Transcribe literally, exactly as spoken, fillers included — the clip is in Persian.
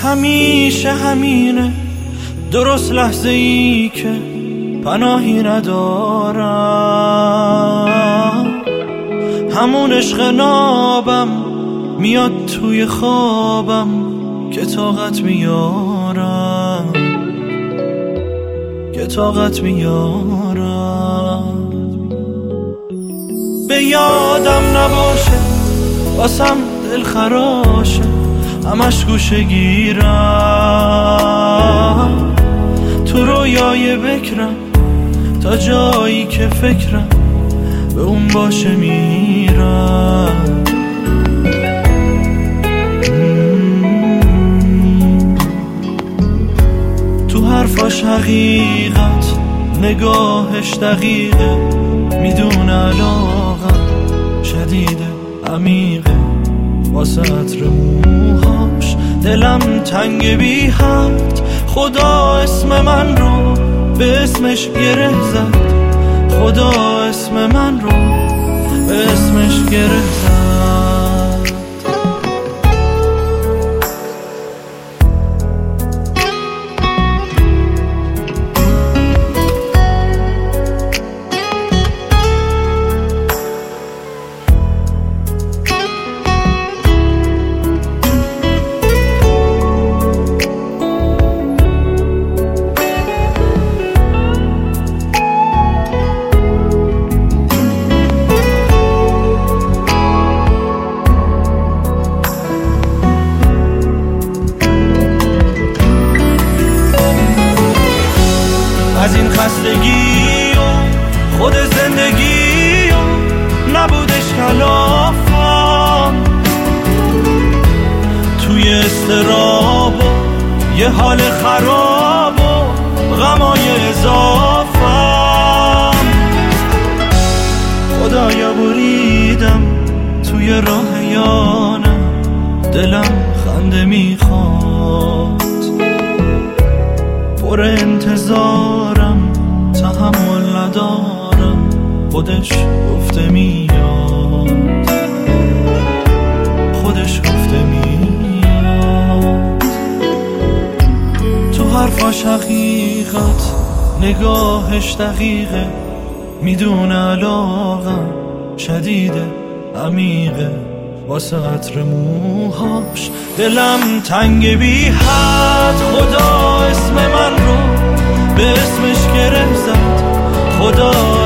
همیشه همینه، درست لحظه ای که پناهی ندارم، همون عشق نابم میاد توی خوابم که طاقت میارم، که طاقت میارم. به یادم نباشه واسم دل خراشه، همش گوشه گیرم، تو رویای بکرم تا جایی که فکرم به اون باشه میرم. تو حرفاش حقیقت، نگاهش دقیقه، میدونه علاقم شدیده عمیقه، واسه عطر موهاش دلم تنگ بی حد. خدا اسم من رو به اسمش گره زد، خدا اسم من رو به اسمش گره زد. از این خستگی و خود زندگی و نبودش کلافم، توی استراب و یه حال خراب و غمای اضافم. خدایا بریدم توی راه یانم، دلم خنده میخواد، پر انتظارم، تحمل ندارم، خودش گفته میاد، خودش گفته میاد. تو حرفاش حقیقت، نگاهش دقیقه، میدونه علاقم شدیده عمیقه، واسه عطر موهاش دلم تنگ بی حد. خدا اسم من رو به اسمش گره زد، خدا